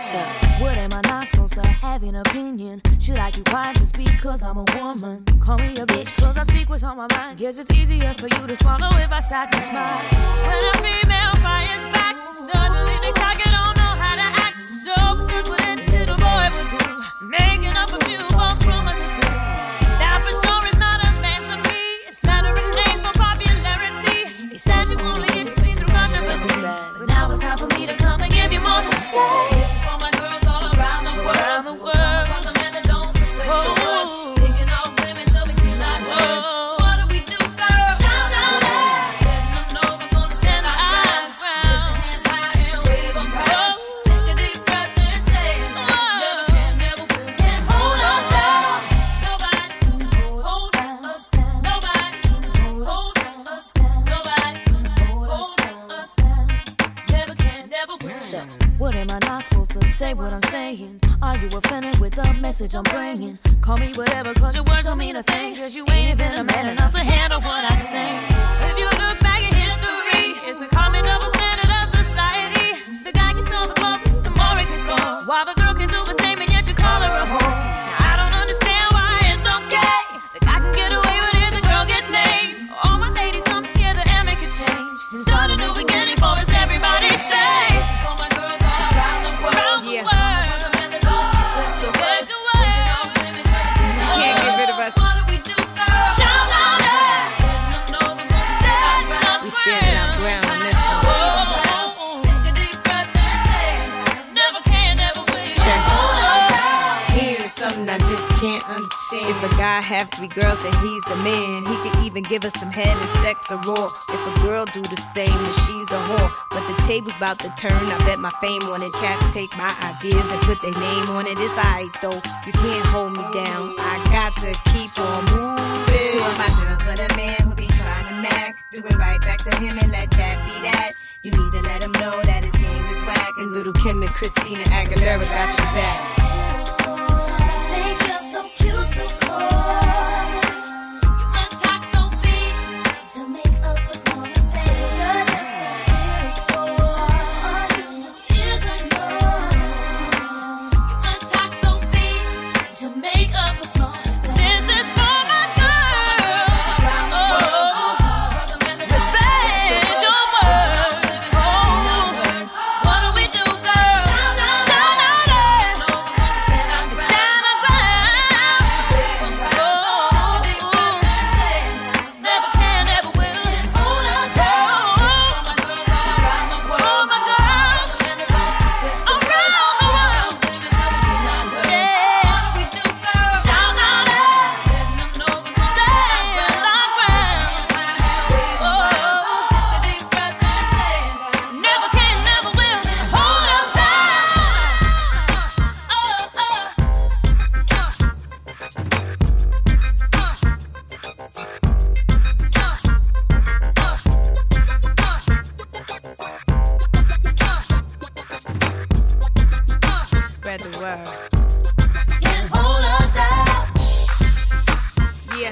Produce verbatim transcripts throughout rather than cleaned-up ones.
So, what am I not supposed to have an opinion? Should I keep quiet just because I'm a woman? Call me a bitch, cause I speak what's on my mind. Guess it's easier for you to swallow if I sat and smile. When a female fires back, suddenly they talk, you don't know how to act. So that's what any little boy would do, making up a few false promises to that for sure is not a man to me. It's flattering names for popularity. He says you only get to me through consciousness, but now it's time for me to come and give you more to say. This is for my girls all around the world, around the world. For the men that don't respect your worth, thinking all women should be seen like her. What do we do, girl? Shout out loud, letting them know we're gonna stand our ground. Put your hands high and wave them proud. Take a deep breath and say, never can, never will, can't hold us down. Nobody can hold us down. Nobody can hold us down. Nobody can hold us down. Never can, never will. So, what am I not supposed to say what I'm saying? Are you offended with the message I'm bringing? Call me whatever, cause your words don't mean a thing. Cause you ain't even a man enough to handle what I say. If you look back at history, it's a common double standard of society. The guy can tell the club, the more he can score, while the girl can do the same and yet you call her a whore. Now, I don't understand why it's okay. The guy can get away with it, the girl gets named. All my ladies come together and make a change and start a new beginning for us, everybody say. I just can't understand. If a guy have three girls, then he's the man. He could even give us some head and sex or raw. If a girl do the same, then she's a whore. But the table's about to turn. I bet my fame on it. Cats take my ideas and put their name on it. It's alright though. You can't hold me down. I got to keep on moving. Two of my girls with a man who be trying to mac. Do it right back to him and let that be that. You need to let him know that his game is whack. And Little Kim and Christina Aguilera got your back. So cold. You must talk so big to make up for smaller things. Just that beautiful. All you do is ignore. You must talk so big to make up for smaller things. This is for my girls around the world. Respect your word. Oh, what do we do, girl? Shout out it. Stand our ground. Spread the word. Can't hold us down. Yeah.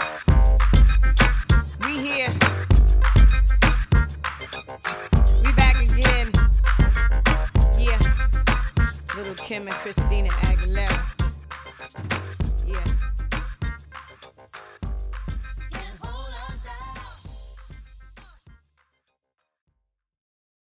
We here. We back again. Yeah. Little Kim and Christina Aguilera.